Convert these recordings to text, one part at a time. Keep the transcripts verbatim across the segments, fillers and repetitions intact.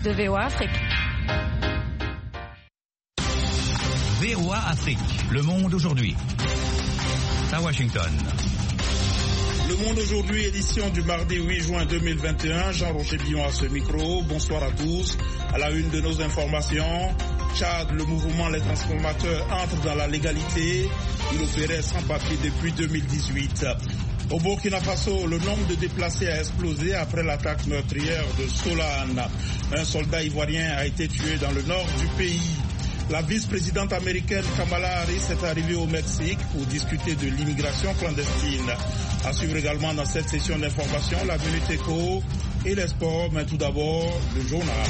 de V O A Afrique. V O A Afrique, le monde aujourd'hui. À Washington. Le Monde aujourd'hui, édition du mardi huit juin deux mille vingt et un. Jean-Roger Billon à ce micro. Bonsoir à tous. À la une de nos informations, Tchad, le mouvement Les Transformateurs entre dans la légalité. Il opérait sans papier depuis deux mille dix-huit. Au Burkina Faso, le nombre de déplacés a explosé après l'attaque meurtrière de Solane. Un soldat ivoirien a été tué dans le nord du pays. La vice-présidente américaine Kamala Harris est arrivée au Mexique pour discuter de l'immigration clandestine. À suivre également dans cette session d'information, la Minute Éco et les sports, mais tout d'abord le journal.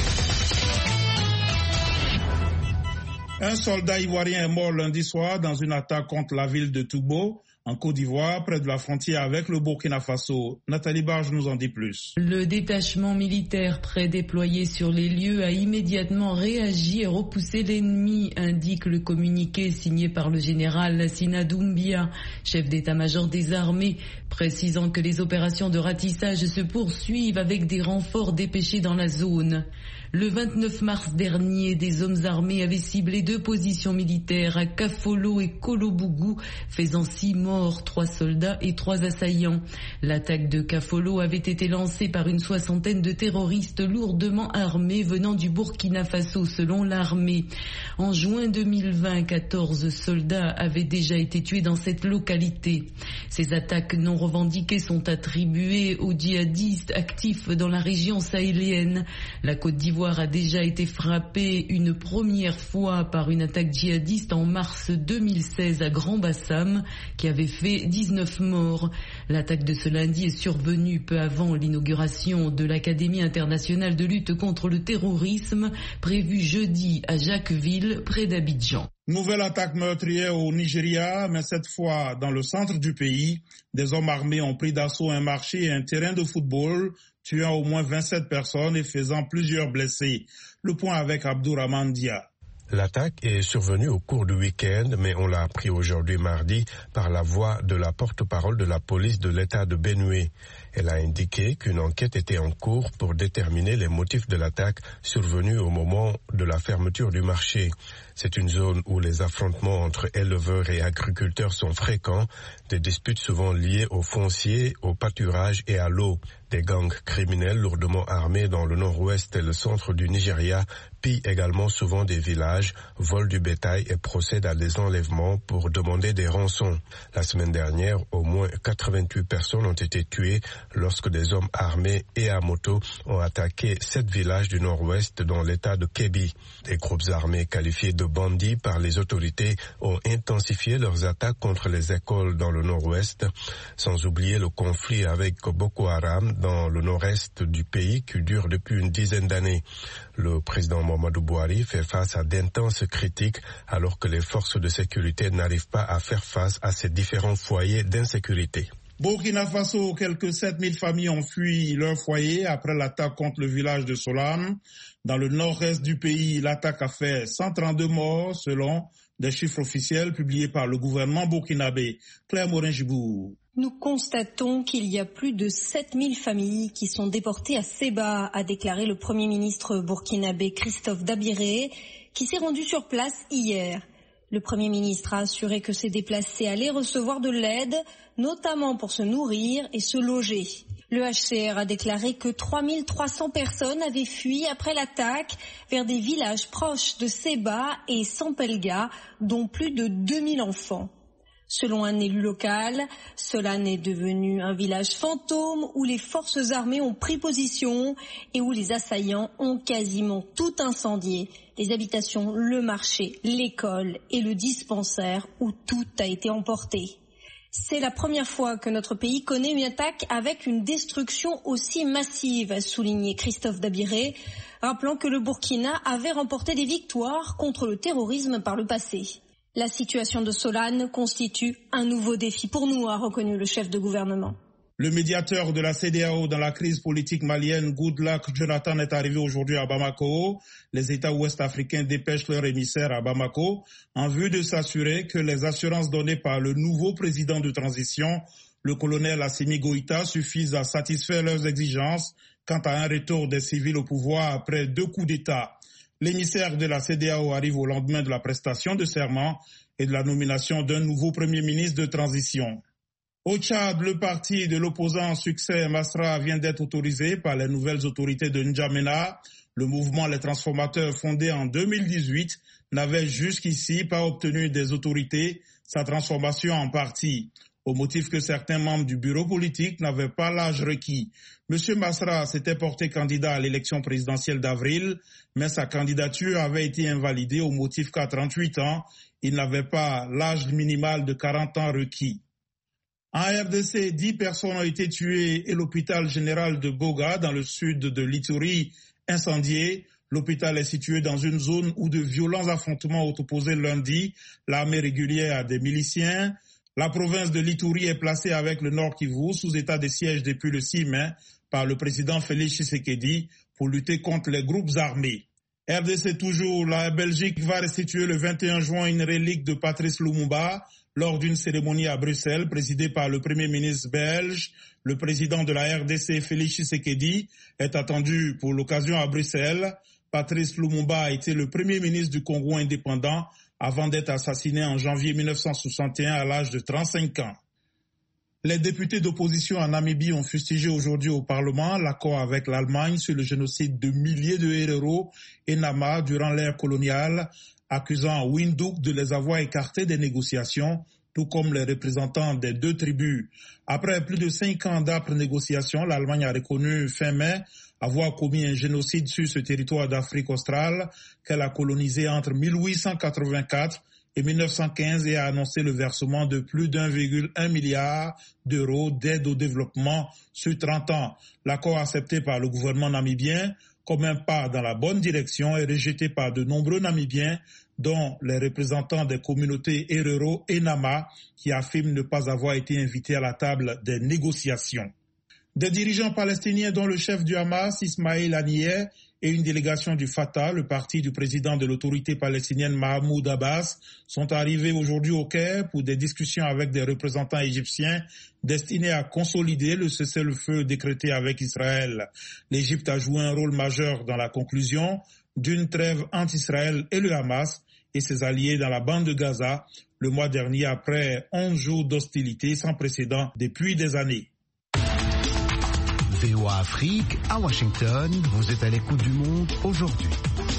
Un soldat ivoirien est mort lundi soir dans une attaque contre la ville de Toubo, en Côte d'Ivoire, près de la frontière avec le Burkina Faso. Nathalie Barge nous en dit plus. Le détachement militaire prédéployé sur les lieux a immédiatement réagi et repoussé l'ennemi, indique le communiqué signé par le général Lassina Doumbia, chef d'état-major des armées, précisant que les opérations de ratissage se poursuivent avec des renforts dépêchés dans la zone. Le vingt-neuf mars dernier, des hommes armés avaient ciblé deux positions militaires à Kafolo et Kolobougou, faisant six morts, trois soldats et trois assaillants. L'attaque de Kafolo avait été lancée par une soixantaine de terroristes lourdement armés venant du Burkina Faso, selon l'armée. En juin deux mille vingt, quatorze soldats avaient déjà été tués dans cette localité. Ces attaques non revendiquées sont attribuées aux djihadistes actifs dans la région sahélienne. La Côte d'Ivoire a déjà été frappée une première fois par une attaque djihadiste en mars deux mille seize à Grand Bassam, qui avait fait dix-neuf morts. L'attaque de ce lundi est survenue peu avant l'inauguration de l'Académie internationale de lutte contre le terrorisme, prévue jeudi à Jacquesville, près d'Abidjan. Nouvelle attaque meurtrière au Nigeria, mais cette fois dans le centre du pays. Des hommes armés ont pris d'assaut un marché et un terrain de football, tuant au moins vingt-sept personnes et faisant plusieurs blessés. Le point avec Abdourahmane Dia. L'attaque est survenue au cours du week-end, mais on l'a appris aujourd'hui mardi par la voix de la porte-parole de la police de l'État de Benue. Elle a indiqué qu'une enquête était en cours pour déterminer les motifs de l'attaque survenue au moment de la fermeture du marché. C'est une zone où les affrontements entre éleveurs et agriculteurs sont fréquents, des disputes souvent liées au foncier, au pâturage et à l'eau. Des gangs criminels lourdement armés dans le nord-ouest et le centre du Nigeria pillent également souvent des villages, volent du bétail et procèdent à des enlèvements pour demander des rançons. La semaine dernière, au moins quatre-vingt-huit personnes ont été tuées lorsque des hommes armés et à moto ont attaqué sept villages du nord-ouest dans l'état de Kebbi. Des groupes armés qualifiés de bandits par les autorités ont intensifié leurs attaques contre les écoles dans le nord-ouest, sans oublier le conflit avec Boko Haram dans le nord-est du pays qui dure depuis une dizaine d'années. Le président Muhammadu Buhari fait face à d'intenses critiques alors que les forces de sécurité n'arrivent pas à faire face à ces différents foyers d'insécurité. Burkina Faso, quelques sept mille familles ont fui leur foyer après l'attaque contre le village de Solane. Dans le nord-est du pays, l'attaque a fait cent trente-deux morts selon des chiffres officiels publiés par le gouvernement burkinabé. Claire Morin-Gibour. Nous constatons qu'il y a plus de sept mille familles qui sont déportées à Seba, a déclaré le Premier ministre burkinabé Christophe Dabiré, qui s'est rendu sur place hier. Le Premier ministre a assuré que ces déplacés allaient recevoir de l'aide, notamment pour se nourrir et se loger. Le H C R a déclaré que trois mille trois cents personnes avaient fui après l'attaque vers des villages proches de Seba et Sampelga, dont plus de deux mille enfants. Selon un élu local, Solane est devenu un village fantôme où les forces armées ont pris position et où les assaillants ont quasiment tout incendié. Les habitations, le marché, l'école et le dispensaire où tout a été emporté. C'est la première fois que notre pays connaît une attaque avec une destruction aussi massive, a souligné Christophe Dabiré, rappelant que le Burkina avait remporté des victoires contre le terrorisme par le passé. La situation de Solane constitue un nouveau défi pour nous, a reconnu le chef de gouvernement. Le médiateur de la C D A O dans la crise politique malienne, Goodluck Jonathan, est arrivé aujourd'hui à Bamako. Les États ouest-africains dépêchent leurs émissaires à Bamako en vue de s'assurer que les assurances données par le nouveau président de transition, le colonel Assimi Goïta, suffisent à satisfaire leurs exigences quant à un retour des civils au pouvoir après deux coups d'État. L'émissaire de la C E D E A O arrive au lendemain de la prestation de serment et de la nomination d'un nouveau Premier ministre de transition. Au Tchad, le parti de l'opposant succès Masra vient d'être autorisé par les nouvelles autorités de N'Djamena. Le mouvement Les Transformateurs, fondé en deux mille dix-huit, n'avait jusqu'ici pas obtenu des autorités sa transformation en parti, au motif que certains membres du bureau politique n'avaient pas l'âge requis. Monsieur Masra s'était porté candidat à l'élection présidentielle d'avril, mais sa candidature avait été invalidée au motif qu'à trente-huit ans, il n'avait pas l'âge minimal de quarante ans requis. En R D C, dix personnes ont été tuées et l'hôpital général de Boga, dans le sud de l'Ituri, incendié. L'hôpital est situé dans une zone où de violents affrontements ont opposé lundi l'armée régulière à des miliciens. La province de l'Ituri est placée avec le Nord Kivu sous état de siège depuis le six mai par le président Félix Tshisekedi pour lutter contre les groupes armés. R D C toujours, la Belgique va restituer le vingt et un juin une relique de Patrice Lumumba lors d'une cérémonie à Bruxelles présidée par le Premier ministre belge. Le président de la R D C, Félix Tshisekedi, est attendu pour l'occasion à Bruxelles. Patrice Lumumba a été le Premier ministre du Congo indépendant avant d'être assassiné en janvier mille neuf cent soixante et un à l'âge de trente-cinq ans. Les députés d'opposition en Namibie ont fustigé aujourd'hui au Parlement l'accord avec l'Allemagne sur le génocide de milliers de Herero et Nama durant l'ère coloniale, accusant Windhoek de les avoir écartés des négociations, tout comme les représentants des deux tribus. Après plus de cinq ans d'âpres négociations, l'Allemagne a reconnu fin mai avoir commis un génocide sur ce territoire d'Afrique australe qu'elle a colonisé entre mille huit cent quatre-vingt-quatre et mille neuf cent quinze et a annoncé le versement de plus d'un virgule un milliard d'euros d'aide au développement sur trente ans. L'accord accepté par le gouvernement namibien comme un pas dans la bonne direction est rejeté par de nombreux Namibiens, dont les représentants des communautés Herero et Nama, qui affirment ne pas avoir été invités à la table des négociations. Des dirigeants palestiniens dont le chef du Hamas, Ismaël Haniyeh, et une délégation du Fatah, le parti du président de l'autorité palestinienne Mahmoud Abbas, sont arrivés aujourd'hui au Caire pour des discussions avec des représentants égyptiens destinés à consolider le cessez-le-feu décrété avec Israël. L'Égypte a joué un rôle majeur dans la conclusion d'une trêve entre Israël et le Hamas et ses alliés dans la bande de Gaza le mois dernier après onze jours d'hostilité sans précédent depuis des années. V O A Afrique, à Washington, vous êtes à l'écoute du monde aujourd'hui.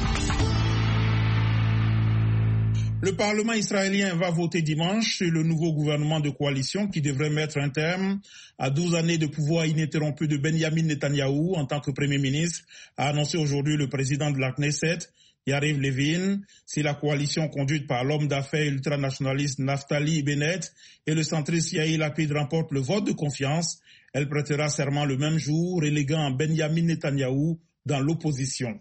Le Parlement israélien va voter dimanche sur le nouveau gouvernement de coalition qui devrait mettre un terme à douze années de pouvoir ininterrompu de Benjamin Netanyahou en tant que Premier ministre, a annoncé aujourd'hui le président de la Knesset, Yariv Levin. Si la coalition conduite par l'homme d'affaires ultranationaliste Naftali Bennett et le centriste Yair Lapid remporte le vote de confiance, elle prêtera serment le même jour, reléguant Benjamin Netanyahou dans l'opposition.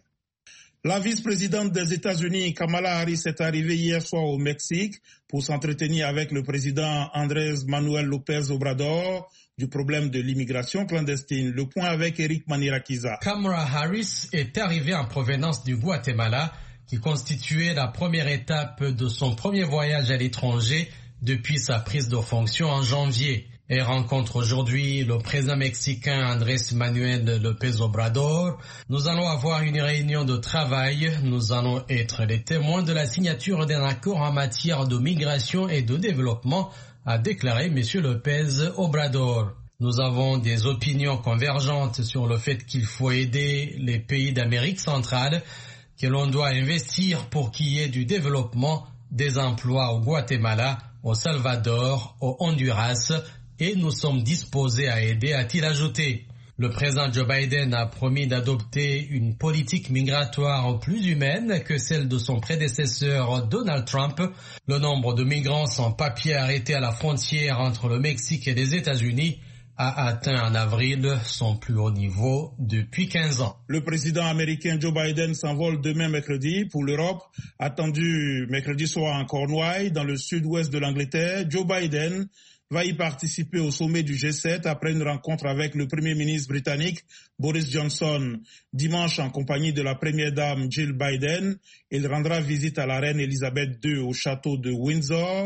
La vice-présidente des États-Unis, Kamala Harris, est arrivée hier soir au Mexique pour s'entretenir avec le président Andrés Manuel López Obrador du problème de l'immigration clandestine. Le point avec Eric Manirakiza. Kamala Harris est arrivée en provenance du Guatemala, qui constituait la première étape de son premier voyage à l'étranger depuis sa prise de fonction en janvier. Elle rencontre aujourd'hui le président mexicain Andrés Manuel López Obrador. Nous allons avoir une réunion de travail. Nous allons être les témoins de la signature d'un accord en matière de migration et de développement, a déclaré M. López Obrador. Nous avons des opinions convergentes sur le fait qu'il faut aider les pays d'Amérique centrale, que l'on doit investir pour qu'il y ait du développement, des emplois au Guatemala, au Salvador, au Honduras, et nous sommes disposés à aider, a-t-il ajouté. Le président Joe Biden a promis d'adopter une politique migratoire plus humaine que celle de son prédécesseur Donald Trump. Le nombre de migrants sans papier arrêtés à la frontière entre le Mexique et les États-Unis a atteint en avril son plus haut niveau depuis quinze ans. Le président américain Joe Biden s'envole demain mercredi pour l'Europe, attendu mercredi soir en Cornouailles, dans le sud-ouest de l'Angleterre. Joe Biden va y participer au sommet du G sept après une rencontre avec le Premier ministre britannique Boris Johnson. Dimanche, en compagnie de la première dame Jill Biden, il rendra visite à la reine Elisabeth deux au château de Windsor.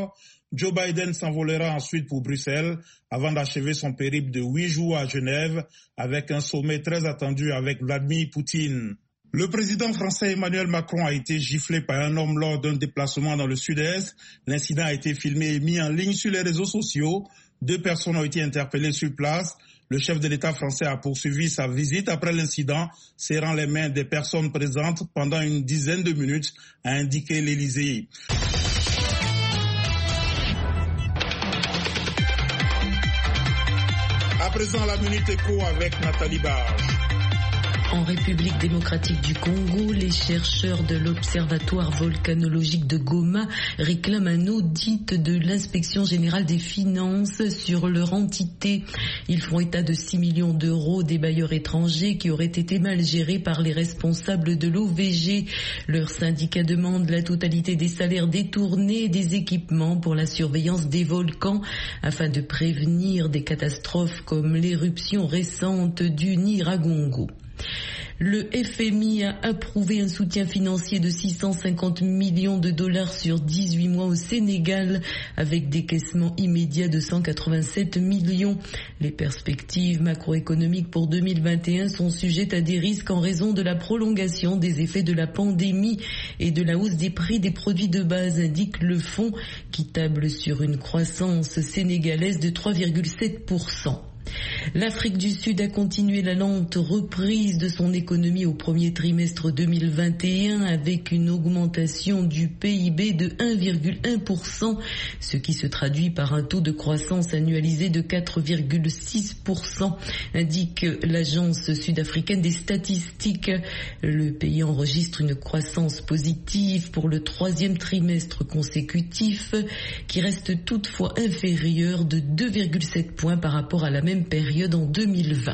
Joe Biden s'envolera ensuite pour Bruxelles avant d'achever son périple de huit jours à Genève avec un sommet très attendu avec Vladimir Poutine. Le président français Emmanuel Macron a été giflé par un homme lors d'un déplacement dans le sud-est. L'incident a été filmé et mis en ligne sur les réseaux sociaux. Deux personnes ont été interpellées sur place. Le chef de l'État français a poursuivi sa visite après l'incident, serrant les mains des personnes présentes pendant une dizaine de minutes, a indiqué l'Élysée. À présent, la Minute Éco avec Nathalie Barge. En République démocratique du Congo, les chercheurs de l'Observatoire volcanologique de Goma réclament un audit de l'Inspection générale des finances sur leur entité. Ils font état de six millions d'euros des bailleurs étrangers qui auraient été mal gérés par les responsables de l'O V G. Leur syndicat demande la totalité des salaires détournés et des équipements pour la surveillance des volcans afin de prévenir des catastrophes comme l'éruption récente du Nyiragongo. Le F M I a approuvé un soutien financier de six cent cinquante millions de dollars sur dix-huit mois au Sénégal avec décaissement immédiat de cent quatre-vingt-sept millions. Les perspectives macroéconomiques pour deux mille vingt et un sont sujettes à des risques en raison de la prolongation des effets de la pandémie et de la hausse des prix des produits de base, indique le fonds qui table sur une croissance sénégalaise de trois virgule sept pour cent. L'Afrique du Sud a continué la lente reprise de son économie au premier trimestre deux mille vingt et un avec une augmentation du P I B de un virgule un pour cent, ce qui se traduit par un taux de croissance annualisé de quatre virgule six pour cent, indique l'agence sud-africaine des statistiques. Le pays enregistre une croissance positive pour le troisième trimestre consécutif, qui reste toutefois inférieure de deux virgule sept points par rapport à la même période en deux mille vingt.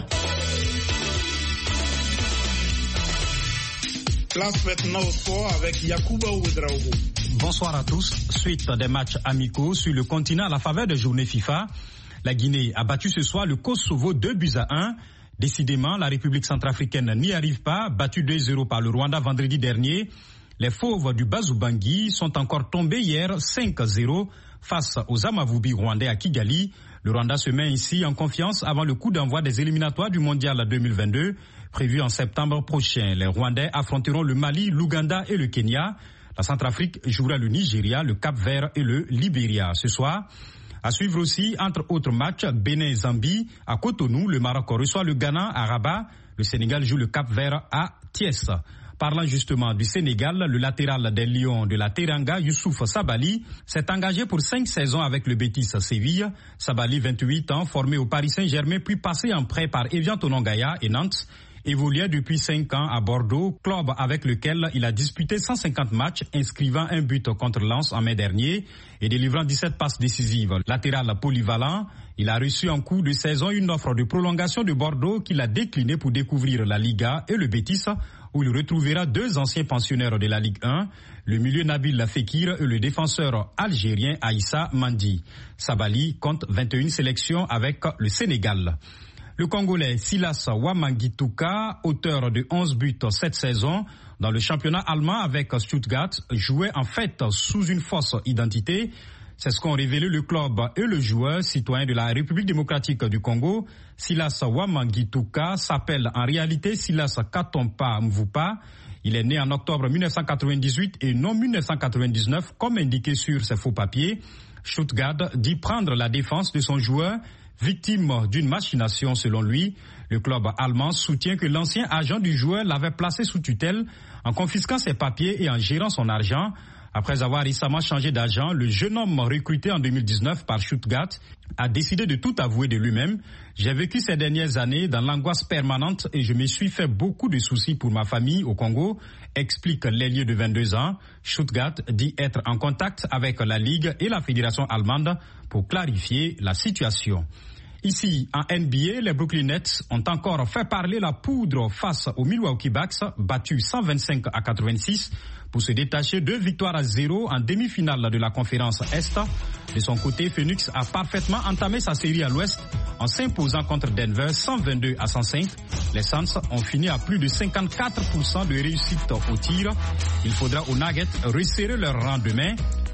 Place maintenant au sport avec Yacouba Ouedraogo. Bonsoir à tous. Suite des matchs amicaux sur le continent à la faveur des journées FIFA, la Guinée a battu ce soir le Kosovo deux buts à un. Décidément, la République centrafricaine n'y arrive pas, battue deux zéro par le Rwanda vendredi dernier. Les fauves du Bazubangui sont encore tombés hier cinq zéro face aux Amavubi rwandais à Kigali. Le Rwanda se met ici en confiance avant le coup d'envoi des éliminatoires du Mondial deux mille vingt-deux, prévu en septembre prochain. Les Rwandais affronteront le Mali, l'Ouganda et le Kenya. La Centrafrique jouera le Nigeria, le Cap-Vert et le Libéria. Ce soir, à suivre aussi, entre autres matchs, Bénin-Zambie à Cotonou, le Maroc reçoit le Ghana à Rabat, le Sénégal joue le Cap-Vert à Thiès. Parlant justement du Sénégal, le latéral des Lions de la Teranga, Youssouf Sabali, s'est engagé pour cinq saisons avec le Betis Séville. Sabali, vingt-huit ans, formé au Paris Saint-Germain, puis passé en prêt par Evian Tonongaya et Nantes, évoluait depuis cinq ans à Bordeaux, club avec lequel il a disputé cent cinquante matchs, inscrivant un but contre Lens en mai dernier et délivrant dix-sept passes décisives. Latéral polyvalent, il a reçu en cours de saison une offre de prolongation de Bordeaux qu'il a déclinée pour découvrir la Liga et le Betis, où il retrouvera deux anciens pensionnaires de la Ligue un, le milieu Nabil Fekir et le défenseur algérien Aïssa Mandi. Sabali compte vingt et une sélections avec le Sénégal. Le Congolais Silas Wamangituka, auteur de onze buts cette saison dans le championnat allemand avec Stuttgart, jouait en fait sous une fausse identité. C'est ce qu'ont révélé le club et le joueur citoyen de la République démocratique du Congo. Silas Wamangituka s'appelle en réalité Silas Katompa Mvupa. Il est né en octobre mille neuf cent quatre-vingt-dix-huit et non mille neuf cent quatre-vingt-dix-neuf comme indiqué sur ses faux papiers. Stuttgart dit prendre la défense de son joueur, victime d'une machination selon lui. Le club allemand soutient que l'ancien agent du joueur l'avait placé sous tutelle en confisquant ses papiers et en gérant son argent. Après avoir récemment changé d'agent, le jeune homme recruté en deux mille dix-neuf par Stuttgart a décidé de tout avouer de lui-même. J'ai vécu ces dernières années dans l'angoisse permanente et je me suis fait beaucoup de soucis pour ma famille au Congo, explique l'ailier de vingt-deux ans. Stuttgart dit être en contact avec la Ligue et la Fédération allemande pour clarifier la situation. Ici, en N B A, les Brooklyn Nets ont encore fait parler la poudre face aux Milwaukee Bucks, battus cent vingt-cinq à quatre-vingt-six pour se détacher deux victoires à zéro en demi-finale de la conférence Est. De son côté, Phoenix a parfaitement entamé sa série à l'Ouest en s'imposant contre Denver cent vingt-deux à cent cinq. Les Suns ont fini à plus de cinquante-quatre pour cent de réussite au tir. Il faudra aux Nuggets resserrer leur rang demain.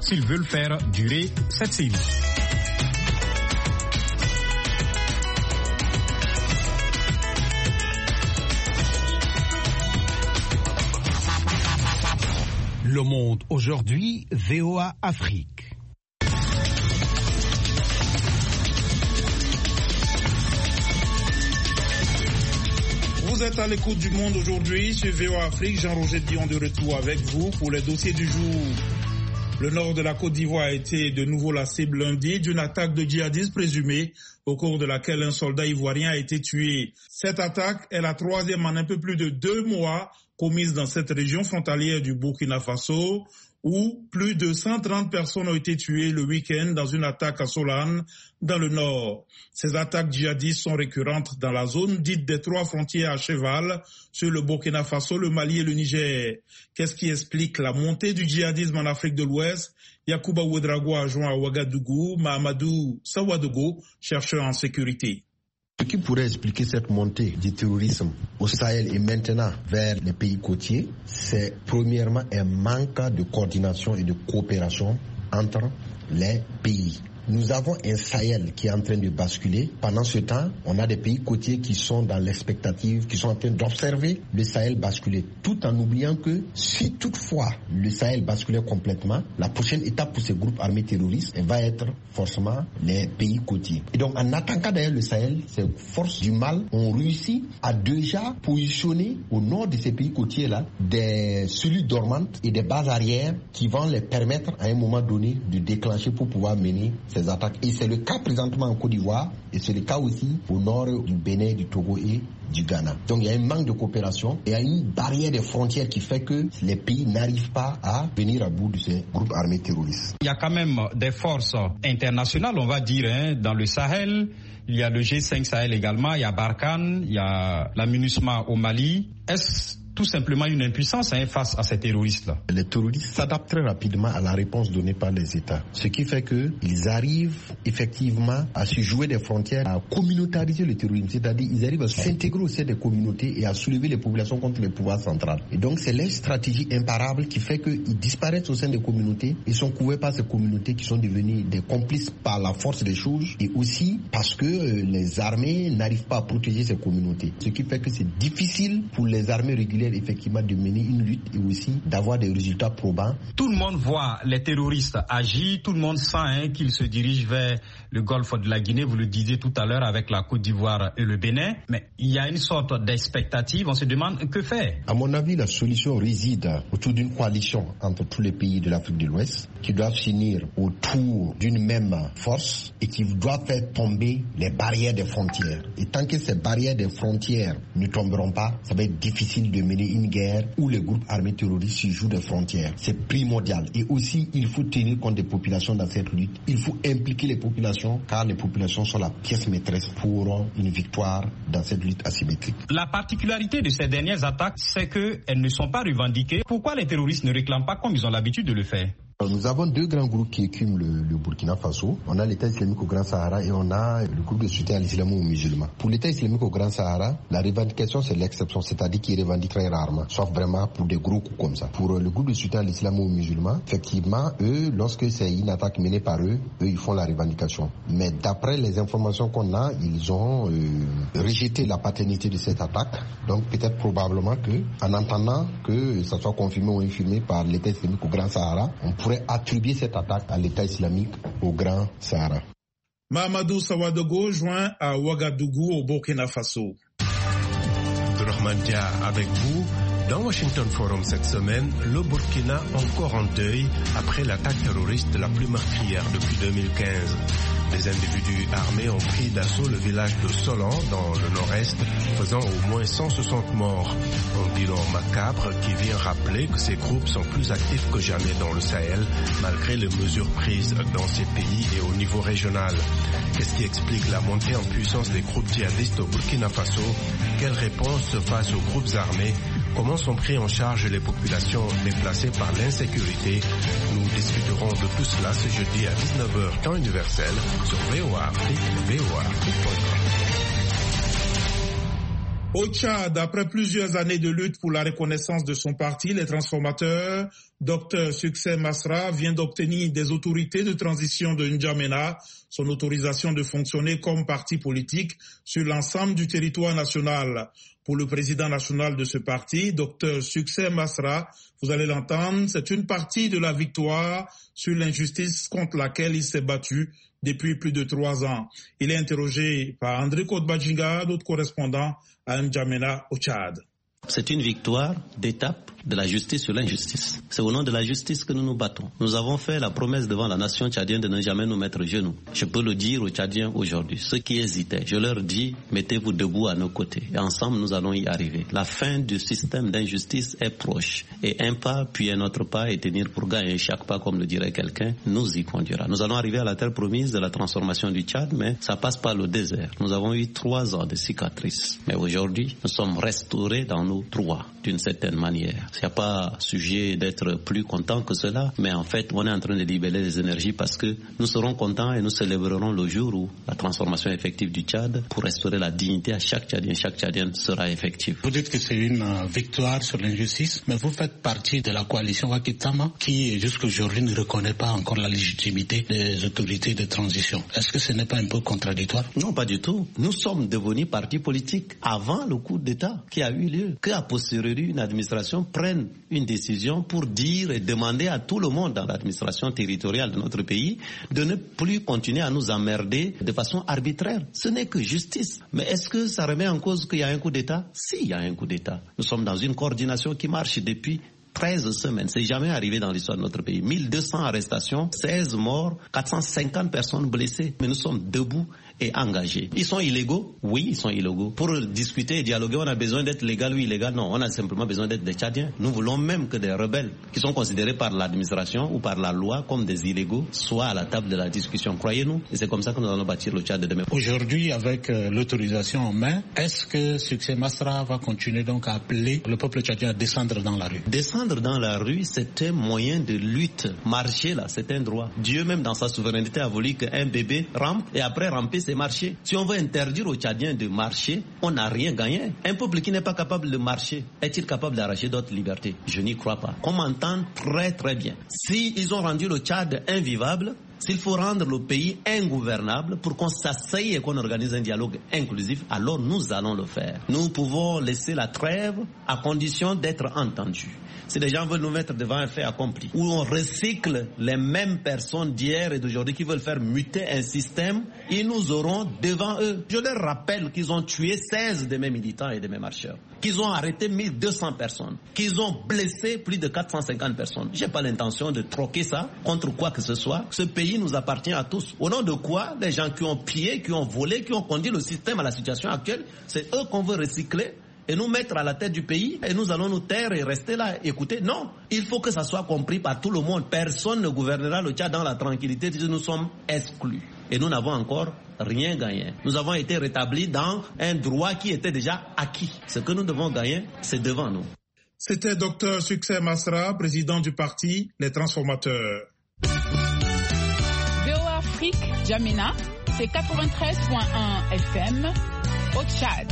s'ils veulent faire durer cette série. Le Monde aujourd'hui, V O A Afrique. Vous êtes à l'écoute du Monde aujourd'hui sur V O A Afrique. Jean-Roger Dion de retour avec vous pour les dossiers du jour. Le nord de la Côte d'Ivoire a été de nouveau la cible lundi d'une attaque de djihadistes présumés au cours de laquelle un soldat ivoirien a été tué. Cette attaque est la troisième en un peu plus de deux mois commise dans cette région frontalière du Burkina Faso, où plus de cent trente personnes ont été tuées le week-end dans une attaque à Solane, dans le nord. Ces attaques djihadistes sont récurrentes dans la zone dite des trois frontières à cheval sur le Burkina Faso, le Mali et le Niger. Qu'est-ce qui explique la montée du djihadisme en Afrique de l'Ouest? Yacouba Ouedraogo a joint à Ouagadougou, Mahamadou Sawadogo, chercheur en sécurité. Ce qui pourrait expliquer cette montée du terrorisme au Sahel et maintenant vers les pays côtiers, c'est premièrement un manque de coordination et de coopération entre les pays. Nous avons un Sahel qui est en train de basculer. Pendant ce temps, on a des pays côtiers qui sont dans l'expectative, qui sont en train d'observer le Sahel basculer, tout en oubliant que si toutefois le Sahel basculait complètement, la prochaine étape pour ces groupes armés terroristes va être forcément les pays côtiers. Et donc en attaquant d'ailleurs le Sahel, ces forces du mal ont réussi à déjà positionner au nord de ces pays côtiers-là des cellules dormantes et des bases arrières qui vont les permettre à un moment donné de déclencher pour pouvoir mener ces attaques. Et c'est le cas présentement en Côte d'Ivoire et c'est le cas aussi au nord du Bénin, du Togo et du Ghana. Donc il y a un manque de coopération et il y a une barrière des frontières qui fait que les pays n'arrivent pas à venir à bout de ces groupes armés terroristes. Il y a quand même des forces internationales, on va dire, hein, dans le Sahel. Il y a le G cinq Sahel également, il y a Barkhane, il y a la MINUSMA au Mali. Est-ce tout simplement une impuissance hein, face à ces terroristes-là? Les terroristes s'adaptent très rapidement à la réponse donnée par les États. Ce qui fait qu'ils arrivent effectivement à se jouer des frontières, à communautariser le terrorisme. C'est-à-dire qu'ils arrivent à s'intégrer au sein des communautés et à soulever les populations contre les pouvoirs centrales. Et donc c'est leur stratégie imparable qui fait qu'ils disparaissent au sein des communautés. Ils sont couverts par ces communautés qui sont devenues des complices par la force des choses et aussi parce que les armées n'arrivent pas à protéger ces communautés. Ce qui fait que c'est difficile pour les armées régulières effectivement de mener une lutte et aussi d'avoir des résultats probants. Tout le monde voit les terroristes agir, tout le monde sent hein, qu'ils se dirigent vers le golfe de la Guinée, vous le disiez tout à l'heure avec la Côte d'Ivoire et le Bénin, mais il y a une sorte d'expectative, on se demande que faire. À mon avis, la solution réside autour d'une coalition entre tous les pays de l'Afrique de l'Ouest qui doivent s'unir autour d'une même force et qui doivent faire tomber les barrières des frontières. Et tant que ces barrières des frontières ne tomberont pas, ça va être difficile de mener une guerre où les groupes armés terroristes se jouent des frontières. C'est primordial. Et aussi, il faut tenir compte des populations dans cette lutte. Il faut impliquer les populations, car les populations sont la pièce maîtresse pour une victoire dans cette lutte asymétrique. La particularité de ces dernières attaques, c'est qu'elles ne sont pas revendiquées. Pourquoi les terroristes ne réclament pas comme ils ont l'habitude de le faire? Nous avons deux grands groupes qui écument le, le Burkina Faso. On a l'État islamique au Grand Sahara et on a le groupe de soutien à l'islamo-musulman. Pour l'État islamique au Grand Sahara, la revendication c'est l'exception, c'est-à-dire qu'ils revendiquent très rarement, sauf vraiment pour des gros coups comme ça. Pour le groupe de soutien à l'islamo-musulman, effectivement, eux, lorsque c'est une attaque menée par eux, eux, ils font la revendication. Mais d'après les informations qu'on a, ils ont euh, rejeté la paternité de cette attaque. Donc peut-être probablement que, en entendant que ça soit confirmé ou infirmé par l'État islamique au Grand Sahara, on pourrait attribuer cette attaque à l'État islamique au Grand Sahara. Mahamadou Sawadogo joint à Ouagadougou au Burkina Faso. Abdourahmane avec vous. Dans Washington Forum cette semaine, le Burkina encore en deuil après l'attaque terroriste la plus meurtrière depuis deux mille quinze. Des individus armés ont pris d'assaut le village de Solan dans le nord-est, faisant au moins cent soixante morts. Un bilan macabre qui vient rappeler que ces groupes sont plus actifs que jamais dans le Sahel, malgré les mesures prises dans ces pays et au niveau régional. Qu'est-ce qui explique la montée en puissance des groupes djihadistes au Burkina Faso? Quelle réponse face aux groupes armés? Comment sont pris en charge les populations déplacées par l'insécurité? Nous discuterons de tout cela ce jeudi à dix-neuf heures temps universel sur V O A Afrique, V O A Afrique point com. Au Tchad, après plusieurs années de lutte pour la reconnaissance de son parti, les transformateurs, Docteur Succès Masra vient d'obtenir des autorités de transition de N'Djamena son autorisation de fonctionner comme parti politique sur l'ensemble du territoire national. Pour le président national de ce parti, Docteur Succès Masra, vous allez l'entendre, c'est une partie de la victoire sur l'injustice contre laquelle il s'est battu depuis plus de trois ans. Il est interrogé par André Kodbadjinga, notre correspondant à N'Djamena au Tchad. C'est une victoire d'étape de la justice sur l'injustice. C'est au nom de la justice que nous nous battons. Nous avons fait la promesse devant la nation tchadienne de ne jamais nous mettre genoux. Je peux le dire aux Tchadiens aujourd'hui, ceux qui hésitaient, je leur dis, mettez-vous debout à nos côtés. Et ensemble, nous allons y arriver. La fin du système d'injustice est proche. Et un pas, puis un autre pas, et tenir pour gagner chaque pas, comme le dirait quelqu'un, nous y conduira. Nous allons arriver à la terre promise de la transformation du Tchad, mais ça passe par le désert. Nous avons eu trois ans de cicatrices. Mais aujourd'hui, nous sommes restaurés dans nos droits, d'une certaine manière. Il n'y a pas sujet d'être plus content que cela, mais en fait, on est en train de libérer les énergies parce que nous serons contents et nous célébrerons le jour où la transformation effective du Tchad, pour restaurer la dignité à chaque Tchadien, chaque Tchadienne sera effective. Vous dites que c'est une euh, victoire sur l'injustice, mais vous faites partie de la coalition Wakitama qui, jusqu'à aujourd'hui, ne reconnaît pas encore la légitimité des autorités de transition. Est-ce que ce n'est pas un peu contradictoire? Non, pas du tout. Nous sommes devenus parti politique avant le coup d'État qui a eu lieu. Que a posteriori une administration prenne une décision pour dire et demander à tout le monde dans l'administration territoriale de notre pays de ne plus continuer à nous emmerder de façon arbitraire. Ce n'est que justice. Mais est-ce que ça remet en cause qu'il y a un coup d'État? Si, il y a un coup d'État. Nous sommes dans une coordination qui marche depuis treize semaines. C'est jamais arrivé dans l'histoire de notre pays. mille deux cents arrestations, seize morts, quatre cent cinquante personnes blessées. Mais nous sommes debout et engagés. Ils sont illégaux? Oui, ils sont illégaux. Pour discuter et dialoguer, on a besoin d'être légal ou illégal? Non, on a simplement besoin d'être des Tchadiens. Nous voulons même que des rebelles qui sont considérés par l'administration ou par la loi comme des illégaux soient à la table de la discussion. Croyez-nous. Et c'est comme ça que nous allons bâtir le Tchad de demain. Aujourd'hui, avec euh, l'autorisation en main, est-ce que Succès Masra va continuer donc à appeler le peuple tchadien à descendre dans la rue? Descendre dans la rue, c'est un moyen de lutte. Marcher là, c'est un droit. Dieu même dans sa souveraineté a voulu qu'un bébé rampe et après ramper, c'est marcher. Si on veut interdire aux Tchadiens de marcher, on n'a rien gagné. Un peuple qui n'est pas capable de marcher, est-il capable d'arracher d'autres libertés? Je n'y crois pas. On m'entend très très bien. Si ils ont rendu le Tchad invivable, s'il faut rendre le pays ingouvernable pour qu'on s'asseye et qu'on organise un dialogue inclusif, alors nous allons le faire. Nous pouvons laisser la trêve à condition d'être entendus. Si les gens veulent nous mettre devant un fait accompli, où on recycle les mêmes personnes d'hier et d'aujourd'hui qui veulent faire muter un système, ils nous auront devant eux. Je leur rappelle qu'ils ont tué seize de mes militants et de mes marcheurs, qu'ils ont arrêté mille deux cents personnes, qu'ils ont blessé plus de quatre cent cinquante personnes. J'ai pas l'intention de troquer ça contre quoi que ce soit. Ce pays nous appartient à tous. Au nom de quoi? Les gens qui ont pillé, qui ont volé, qui ont conduit le système à la situation actuelle, c'est eux qu'on veut recycler et nous mettre à la tête du pays et nous allons nous taire et rester là. Écoutez, non. Il faut que ça soit compris par tout le monde. Personne ne gouvernera le Tchad dans la tranquillité si nous sommes exclus. Et nous n'avons encore rien gagné. Nous avons été rétablis dans un droit qui était déjà acquis. Ce que nous devons gagner, c'est devant nous. C'était Docteur Succès Masra, président du parti Les Transformateurs. V O A Afrique, N'Djamena, c'est quatre-vingt-treize point un F M au Tchad.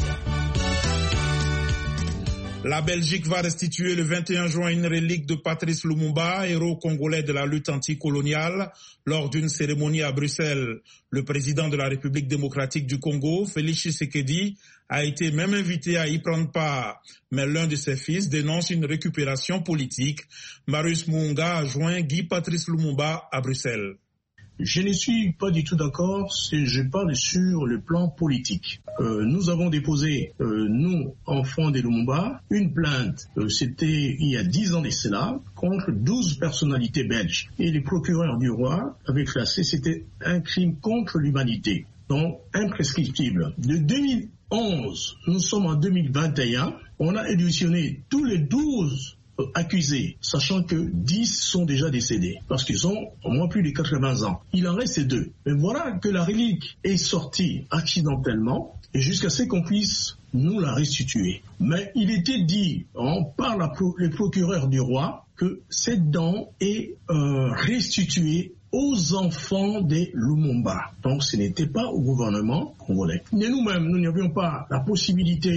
La Belgique va restituer le vingt et un juin une relique de Patrice Lumumba, héros congolais de la lutte anticoloniale, lors d'une cérémonie à Bruxelles. Le président de la République démocratique du Congo, Félix Tshisekedi, a été même invité à y prendre part. Mais l'un de ses fils dénonce une récupération politique. Marius Muunga a joint Guy Patrice Lumumba à Bruxelles. Je ne suis pas du tout d'accord si je parle sur le plan politique. Euh, nous avons déposé, euh, nous, enfants de Lumumba, une plainte, euh, c'était il y a dix ans de cela, contre douze personnalités belges. Et le procureur du roi avait classé, c'était un crime contre l'humanité, donc imprescriptible. De deux mille onze, nous sommes en deux mille vingt et un, on a éditionné tous les douze accusés, sachant que dix sont déjà décédés, parce qu'ils ont au moins plus de quatre-vingts ans. Il en reste deux. Mais voilà que la relique est sortie accidentellement, et jusqu'à ce qu'on puisse nous la restituer. Mais il était dit hein, par la pro- le procureur du roi que cette dent est euh, restituée aux enfants des Lumumba. Donc ce n'était pas au gouvernement congolais. Mais nous-mêmes, nous n'avions pas la possibilité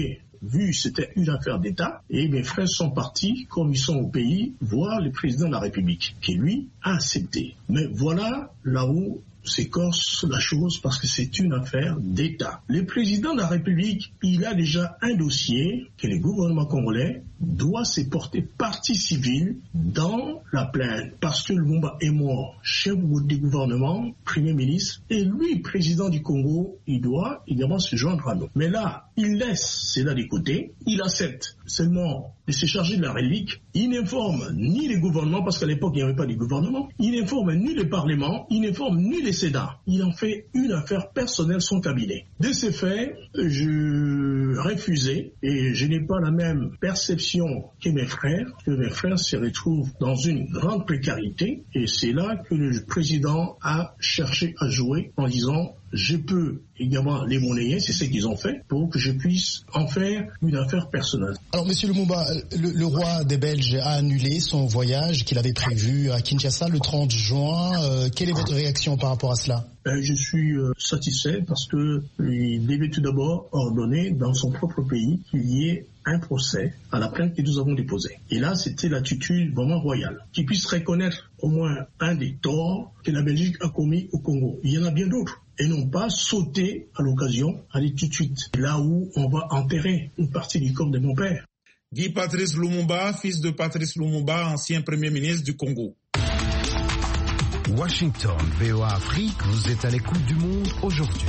vu que c'était une affaire d'État, et mes frères sont partis, comme ils sont au pays, voir le président de la République, qui lui a accepté. Mais voilà là où s'écorce la chose parce que c'est une affaire d'État. Le président de la République, il a déjà un dossier que le gouvernement congolais doit se porter partie civile dans la plainte parce que Lumumba est mort, chef du gouvernement, premier ministre, et lui, président du Congo, il doit également se joindre à nous. Mais là, il laisse cela de côté, il accepte seulement de se charger de la relique, il n'informe ni le gouvernement, parce qu'à l'époque il n'y avait pas de gouvernement, il n'informe ni le Parlement, il n'informe ni le Sénat. Il en fait une affaire personnelle, son cabinet. De ce fait, je refusais et je n'ai pas la même perception que mes frères, que mes frères se retrouvent dans une grande précarité et c'est là que le président a cherché à jouer en disant je peux également les monnayer, c'est ce qu'ils ont fait, pour que je puisse en faire une affaire personnelle. Alors, Monsieur Lumumba, le, le roi des Belges a annulé son voyage qu'il avait prévu à Kinshasa le trente juin. Euh, quelle est votre réaction par rapport à cela ? Ben, je suis euh, satisfait parce que il devait tout d'abord ordonner dans son propre pays qu'il y ait un procès à la plainte que nous avons déposée. Et là, c'était l'attitude vraiment royale. Qu'il puisse reconnaître au moins un des torts que la Belgique a commis au Congo. Il y en a bien d'autres. Et non pas sauter à l'occasion, aller tout de suite là où on va enterrer une partie du corps de mon père. Guy Patrice Lumumba, fils de Patrice Lumumba, ancien Premier ministre du Congo. Washington, V O A Afrique, vous êtes à l'écoute du monde aujourd'hui.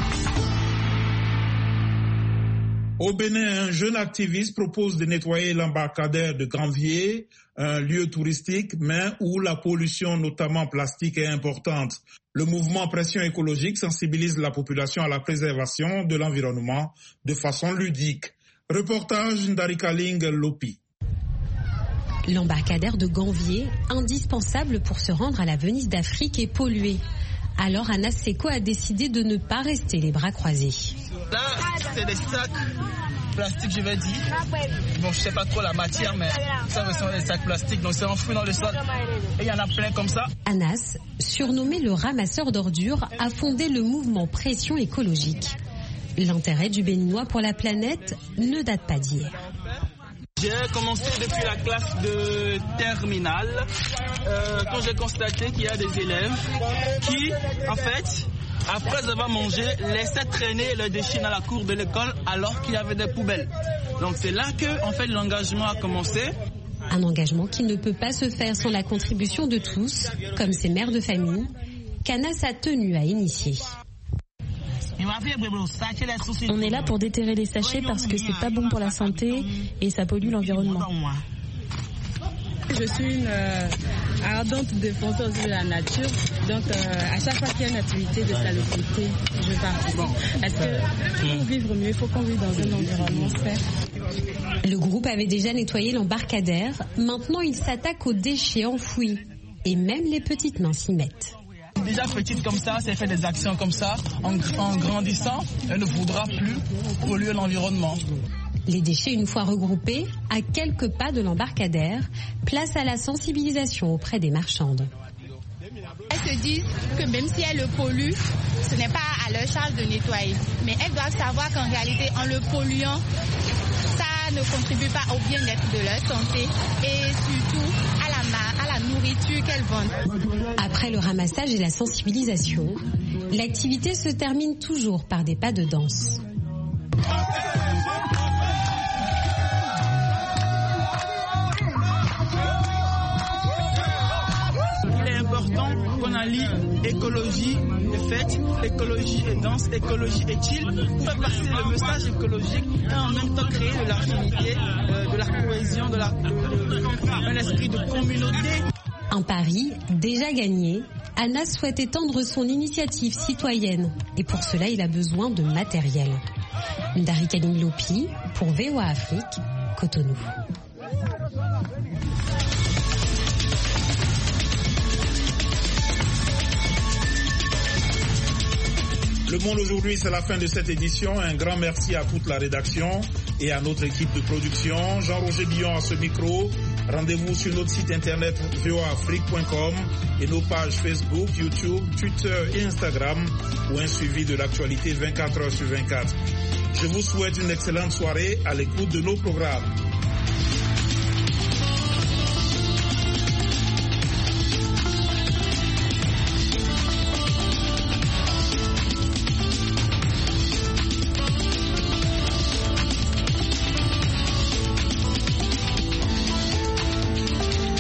Au Bénin, un jeune activiste propose de nettoyer l'embarcadère de Granvier, un lieu touristique, mais où la pollution, notamment plastique, est importante. Le mouvement Pression écologique sensibilise la population à la préservation de l'environnement de façon ludique. Reportage Ndarikaling Lopi. L'embarcadère de Granvier, indispensable pour se rendre à la Venise d'Afrique, est pollué. Alors Anas Seko a décidé de ne pas rester les bras croisés. Là, c'est des sacs plastiques, je vais dire. Bon, je sais pas trop la matière, mais ça ressemble à des sacs plastiques, donc c'est enfoui dans le sol. Et il y en a plein comme ça. Anas, surnommé le ramasseur d'ordures, a fondé le mouvement Pression écologique. L'intérêt du Béninois pour la planète ne date pas d'hier. J'ai commencé depuis la classe de terminale, euh, quand j'ai constaté qu'il y a des élèves qui, en fait, après avoir mangé, laissaient traîner leurs déchets dans la cour de l'école alors qu'il y avait des poubelles. Donc c'est là que, en fait, l'engagement a commencé. Un engagement qui ne peut pas se faire sans la contribution de tous, comme ces mères de famille, qu'Anas a tenu à initier. On est là pour déterrer les sachets parce que c'est pas bon pour la santé et ça pollue l'environnement. Je suis une euh, ardente défenseuse de la nature, donc euh, à chaque fois qu'il y a une activité de salubrité, je participe. Parce que pour vivre mieux, il faut qu'on vive dans un environnement sain. Le groupe avait déjà nettoyé l'embarcadère, maintenant il s'attaque aux déchets enfouis et même les petites mains s'y mettent. Déjà petite comme ça, c'est fait des actions comme ça, en, en grandissant, elle ne voudra plus polluer l'environnement. Les déchets, une fois regroupés, à quelques pas de l'embarcadère, place à la sensibilisation auprès des marchandes. Elles se disent que même si elles le polluent, ce n'est pas à leur charge de nettoyer. Mais elles doivent savoir qu'en réalité, en le polluant, ça ne contribue pas au bien-être de leur santé et surtout à la, à la nourriture qu'elles vendent. Après le ramassage et la sensibilisation, l'activité se termine toujours par des pas de danse. Il est important qu'on allie écologie et fête, écologie et danse, écologie et chill, pour faire passer le message écologique et en même temps créer de l'affinité, euh, de la cohésion, de la, de, de, un esprit de communauté. Un pari déjà gagné, Anas souhaite étendre son initiative citoyenne et pour cela il a besoin de matériel. Ndarikaling Lopi pour V O A Afrique, Cotonou. Le Monde aujourd'hui, c'est la fin de cette édition. Un grand merci à toute la rédaction et à notre équipe de production. Jean-Roger Billon à ce micro. Rendez-vous sur notre site internet v o a afrique point com et nos pages Facebook, YouTube, Twitter et Instagram pour un suivi de l'actualité vingt-quatre heures sur vingt-quatre. Je vous souhaite une excellente soirée à l'écoute de nos programmes.